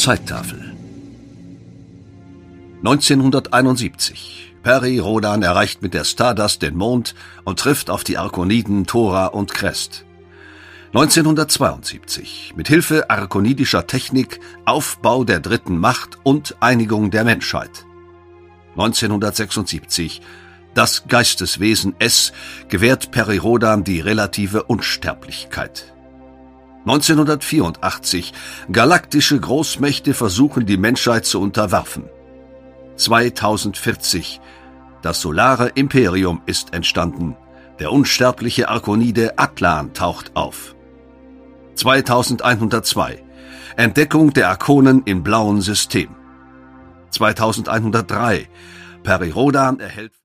Zeittafel. 1971. Peri Rodan erreicht mit der Stardust den Mond und trifft auf die Arkoniden Thora und Krest. 1972. Mit Hilfe arkonidischer Technik Aufbau der dritten Macht und Einigung der Menschheit. 1976. Das Geisteswesen S gewährt Peri Rodan die relative Unsterblichkeit. 1984. Galaktische Großmächte versuchen, die Menschheit zu unterwerfen. 2040. Das solare Imperium ist entstanden. Der unsterbliche Arkonide Atlan taucht auf. 2102. Entdeckung der Arkonen im blauen System. 2103. Peri Rodan erhält